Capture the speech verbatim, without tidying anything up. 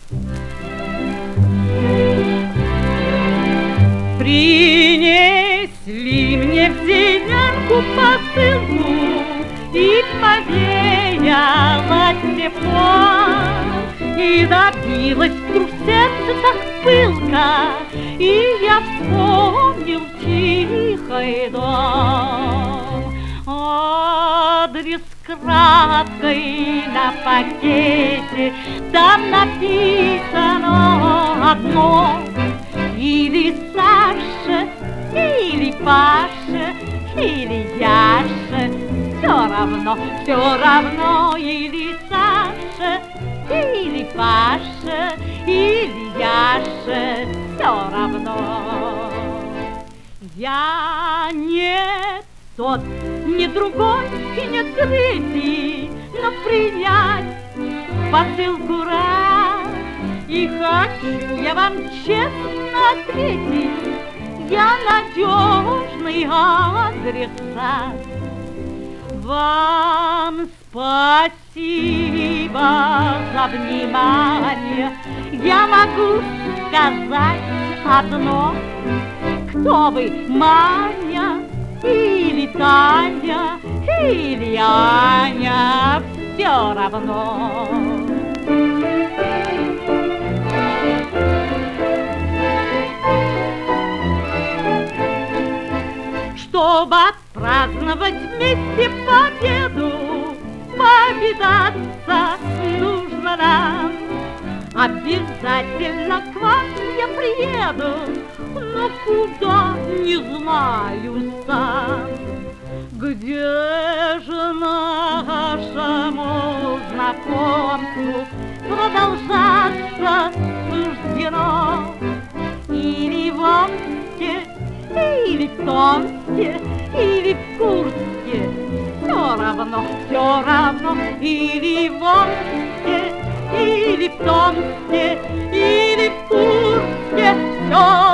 Принесли мне в деревню посылку, и повеяло тепло, и добилась вдруг сердце так пылко, и я вспомнил тихий дом. Адрес краской на пакете, там написано одно: или Саша, или Паша, или Яша, все равно, все равно, или Саша, или Паша, или Яша, все равно. Я не тот, не другой и не третий, но принять посылку раз. И хочу я вам честно ответить, я надежный адресат. Вам спасибо за внимание, я могу сказать одно: кто вы, Маня или Таня или Аня, все равно. Чтобы отпраздновать вместе победу, повидаться нужно нам. Обязательно к вам я приеду, но куда, не знаю сам. Где же нашему знакомству продолжаться суждено? Или в Омске, или в Томске, или в Курске, все равно, все равно. Или в Омске, или в Томске, или в Курске, все